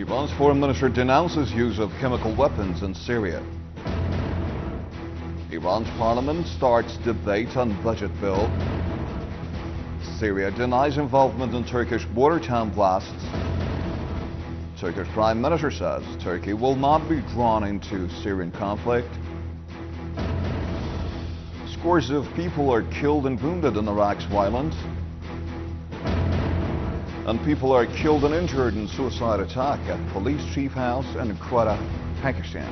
Iran's foreign minister denounces use of chemical weapons in Syria. Iran's parliament starts debate on budget bill. Syria denies involvement in Turkish border town blasts. Turkish prime minister says Turkey will not be drawn into Syrian conflict. Scores of people are killed and wounded in Iraq's violence. And people are killed and injured in suicide attack at police chief house in Quetta, Pakistan.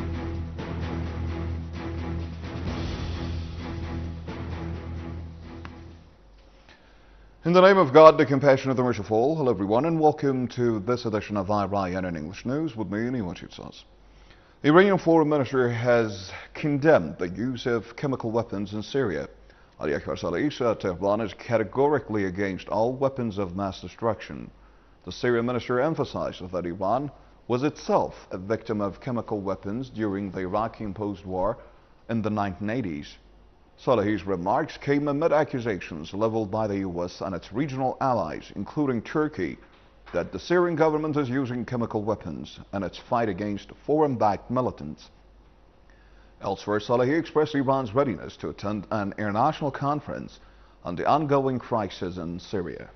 In the name of God, the compassionate, the merciful, hello everyone and welcome to this edition of IRIN in English News with me, Neil Chitsas. The Iranian foreign minister has condemned the use of chemical weapons in Syria. Ali Akbar Salehi said Tehran is categorically against all weapons of mass destruction. The Syrian minister emphasized that Iran was itself a victim of chemical weapons during the Iraqi-imposed war in the 1980s. Salehi's remarks came amid accusations leveled by the U.S. and its regional allies, including Turkey, that the Syrian government is using chemical weapons in its fight against foreign-backed militants. Elsewhere, Salehi expressed Iran's readiness to attend an international conference on the ongoing crisis in Syria.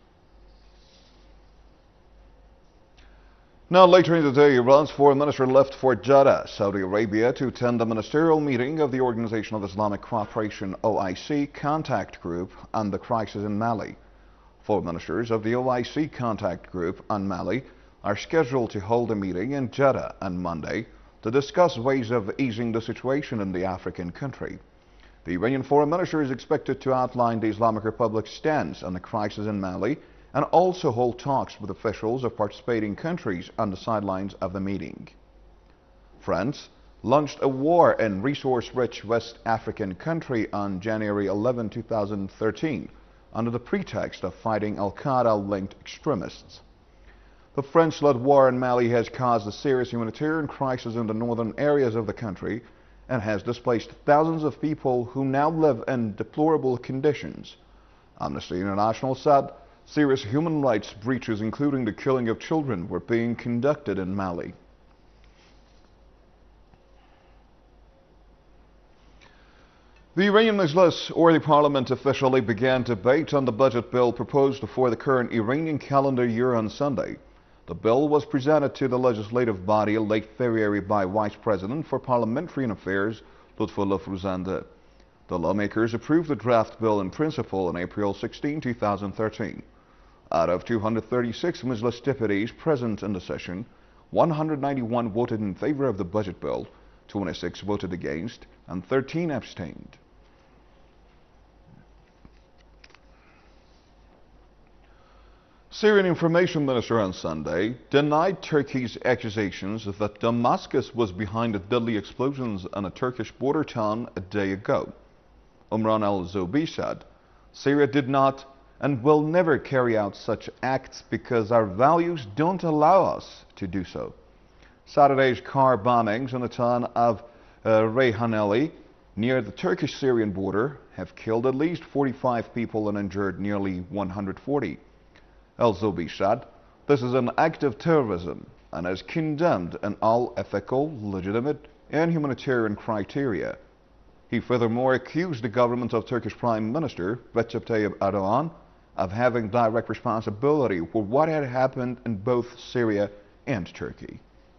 Now, later in the day, Iran's foreign minister left for Jeddah, Saudi Arabia, to attend the ministerial meeting of the Organization of Islamic Cooperation (OIC) contact group on the crisis in Mali. Foreign ministers of the OIC contact group on Mali are scheduled to hold a meeting in Jeddah on Monday to discuss ways of easing the situation in the African country. The Iranian foreign minister is expected to outline the Islamic Republic's stance on the crisis in Mali and also hold talks with officials of participating countries on the sidelines of the meeting. France launched a war in resource-rich West African country on January 11, 2013, under the pretext of fighting Al-Qaeda-linked extremists. The French-led war in Mali has caused a serious humanitarian crisis in the northern areas of the country and has displaced thousands of people who now live in deplorable conditions. Amnesty International said serious human rights breaches, including the killing of children, were being conducted in Mali. The Iranian Majlis, or the parliament, officially began debate on the budget bill proposed for the current Iranian calendar year on Sunday. The bill was presented to the legislative body late February by Vice President for Parliamentary Affairs, Lutfullah Fruzandeh. The lawmakers approved the draft bill in principle on April 16, 2013. Out of 236 Majlis deputies present in the session, 191 voted in favor of the budget bill, 26 voted against, and 13 abstained. Syrian Information Minister on Sunday denied Turkey's accusations that Damascus was behind the deadly explosions in a Turkish border town a day ago. Umran al-Zobi said, Syria did not and will never carry out such acts because our values don't allow us to do so. Saturday's car bombings in the town of Reyhaneli near the Turkish-Syrian border have killed at least 45 people and injured nearly 140. El-Zobi said, this is an act of terrorism and is condemned in all ethical, legitimate, and humanitarian criteria. He furthermore accused the government of Turkish Prime Minister Recep Tayyip Erdogan of having direct responsibility for what had happened in both Syria and Turkey.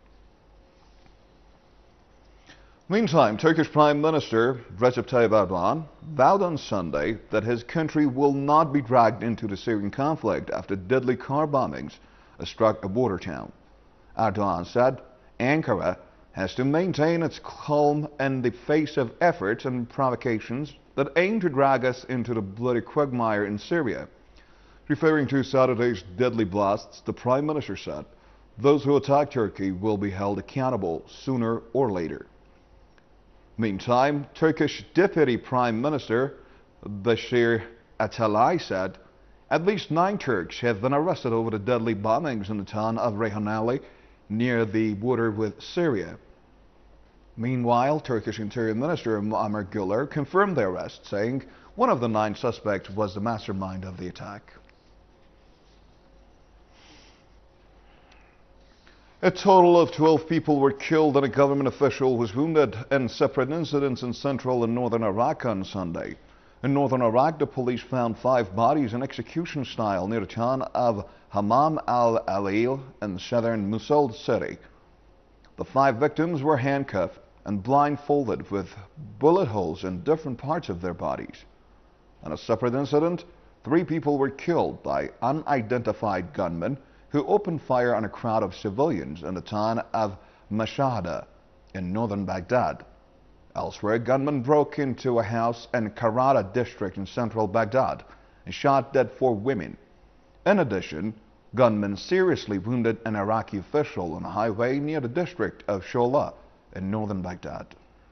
Meantime, Turkish Prime Minister Recep Tayyip Erdogan vowed on Sunday that his country will not be dragged into the Syrian conflict after deadly car bombings struck a border town. Erdogan said Ankara has to maintain its calm in the face of efforts and provocations that aim to drag us into the bloody quagmire in Syria. Referring to Saturday's deadly blasts, the Prime Minister said those who attack Turkey will be held accountable sooner or later. Meantime, Turkish Deputy Prime Minister Bashir Atalay said at least 9 Turks have been arrested over the deadly bombings in the town of Reyhaneli near the border with Syria. Meanwhile, Turkish Interior Minister Muammer Güler confirmed the arrest, saying one of the 9 suspects was the mastermind of the attack. A total of 12 people were killed and a government official was wounded in separate incidents in central and northern Iraq on Sunday. In northern Iraq, the police found 5 bodies in execution style near the town of Hammam al-Alil in southern Mosul city. The 5 victims were handcuffed and blindfolded with bullet holes in different parts of their bodies. In a separate incident, 3 people were killed by unidentified gunmen who opened fire on a crowd of civilians in the town of Mashahada in northern Baghdad. Elsewhere, gunmen broke into a house in Karada district in central Baghdad and shot dead 4 women. In addition, gunmen seriously wounded an Iraqi official on a highway near the district of Shola in northern Baghdad.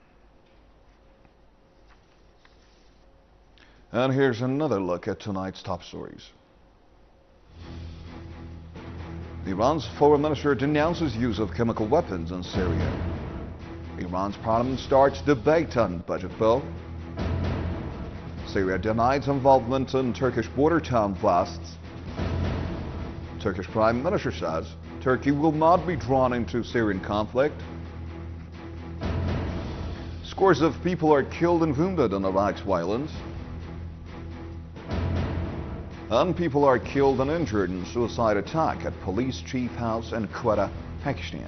And here's another look at tonight's top stories. Iran's foreign minister denounces use of chemical weapons in Syria. Iran's parliament starts debate on budget bill. Syria denies involvement in Turkish border town blasts. Turkish prime minister says Turkey will not be drawn into Syrian conflict. Scores of people are killed and wounded in Iraq's violence. And people are killed and injured in suicide attack at police chief house in Quetta, Pakistan.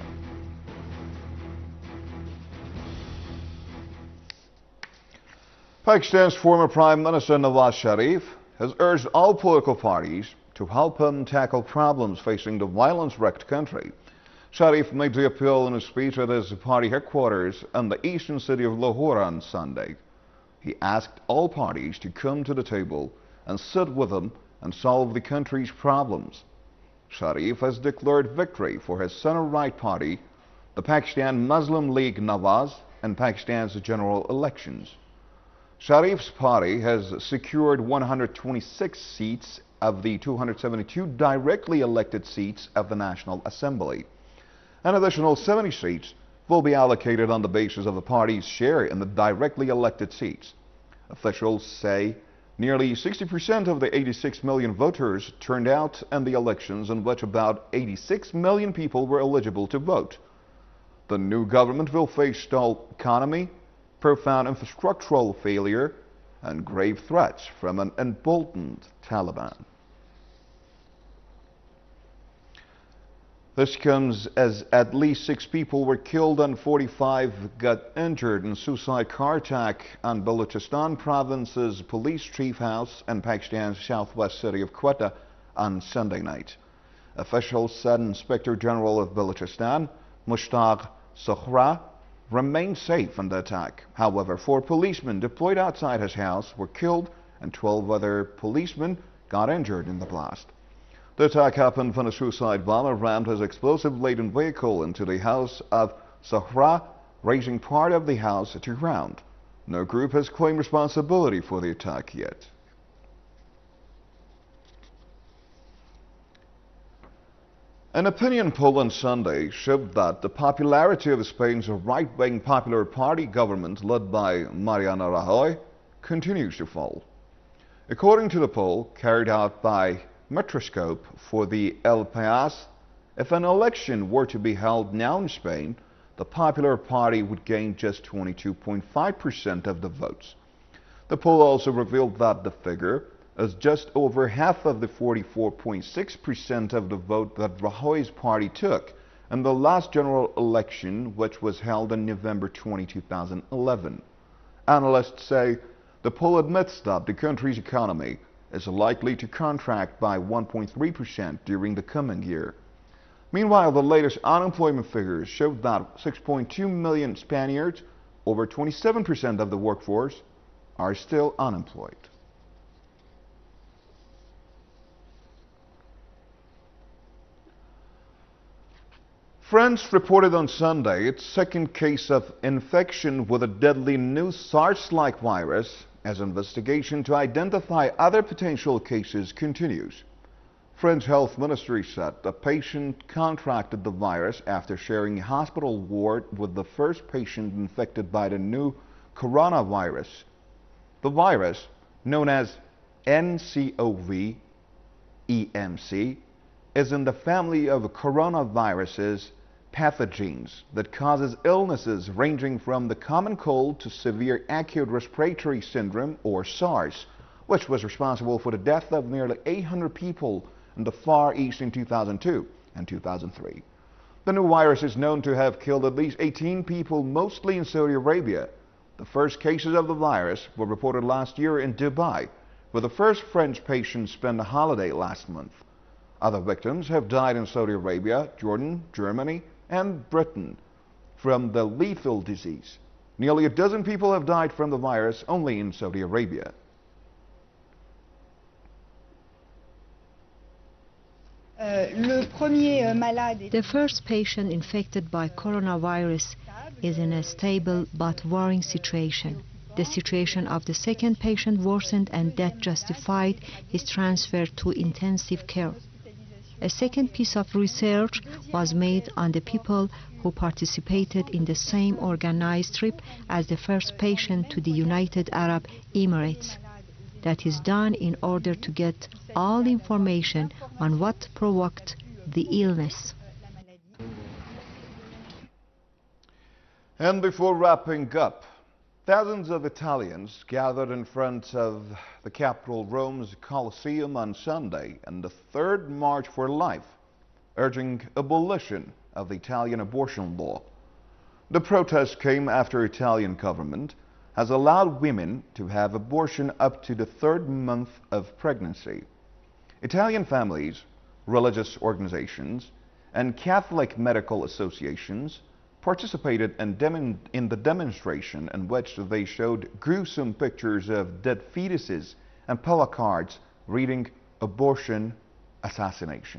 Pakistan's former Prime Minister Nawaz Sharif has urged all political parties to help him tackle problems facing the violence-wrecked country. Sharif made the appeal in a speech at his party headquarters in the eastern city of Lahore on Sunday. He asked all parties to come to the table and sit with him and solve the country's problems. Sharif has declared victory for his center-right party, the Pakistan Muslim League Nawaz, in Pakistan's general elections. Sharif's party has secured 126 seats of the 272 directly elected seats of the National Assembly. An additional 70 seats will be allocated on the basis of the party's share in the directly elected seats. Officials say nearly 60% of the 86 million voters turned out in the elections, in which about 86 million people were eligible to vote. The new government will face stalled economy, profound infrastructural failure, and grave threats from an emboldened Taliban. This comes as at least 6 people were killed and 45 got injured in suicide car attack on Balochistan province's police chief house in Pakistan's southwest city of Quetta on Sunday night. Officials said Inspector General of Balochistan, Mushtaq Sohra, remained safe in the attack. However, 4 policemen deployed outside his house were killed and 12 other policemen got injured in the blast. The attack happened when a suicide bomber rammed his explosive-laden vehicle into the house of Sohra, razing part of the house to ground. No group has claimed responsibility for the attack yet. An opinion poll on Sunday showed that the popularity of Spain's right-wing Popular Party government led by Mariano Rajoy continues to fall. According to the poll carried out by Metroscope for the El País, if an election were to be held now in Spain, the Popular Party would gain just 22.5% of the votes. The poll also revealed that the figure is just over half of the 44.6% of the vote that Rajoy's party took in the last general election, which was held in November 2011. Analysts say the poll admits that the country's economy is likely to contract by 1.3% during the coming year. Meanwhile, the latest unemployment figures showed that 6.2 million Spaniards, over 27% of the workforce, are still unemployed. France reported on Sunday its second case of infection with a deadly new SARS-like virus as investigation to identify other potential cases continues. French Health Ministry said the patient contracted the virus after sharing a hospital ward with the first patient infected by the new coronavirus. The virus, known as nCoV-EMC, is in the family of coronaviruses pathogens that causes illnesses ranging from the common cold to severe acute respiratory syndrome, or SARS, which was responsible for the death of nearly 800 people in the Far East in 2002 and 2003. The new virus is known to have killed at least 18 people, mostly in Saudi Arabia. The first cases of the virus were reported last year in Dubai, where the first French patient spent a holiday last month. Other victims have died in Saudi Arabia, Jordan, Germany, and Britain from the lethal disease. Nearly a dozen people have died from the virus only in Saudi Arabia. The first patient infected by coronavirus is in a stable but worrying situation. The situation of the second patient worsened and that justified his transfer to intensive care. A second piece of research was made on the people who participated in the same organized trip as the first patient to the United Arab Emirates. That is done in order to get all information on what provoked the illness. And before wrapping up, thousands of Italians gathered in front of the capital Rome's Colosseum on Sunday in the Third March for Life, urging abolition of the Italian abortion law. The protest came after the Italian government has allowed women to have abortion up to the third month of pregnancy. Italian families, religious organizations, and Catholic medical associations participated in the demonstration, in which they showed gruesome pictures of dead fetuses and placards reading "Abortion, Assassination."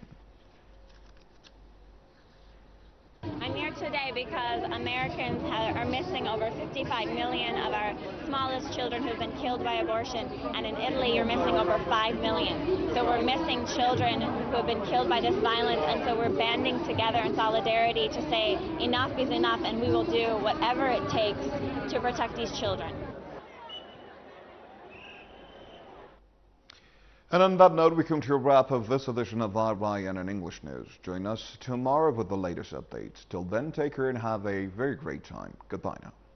I'm here today because Americans are missing over 55 million of our smallest children who've been killed by abortion, and in Italy you're missing over 5 million. So we're missing children who have been killed by this violence, and so we're banding together in solidarity to say enough is enough, and we will do whatever it takes to protect these children. And on that note, we come to a wrap of this edition of RYN in English News. Join us tomorrow with the latest updates. Till then, take care and have a very great time. Goodbye now.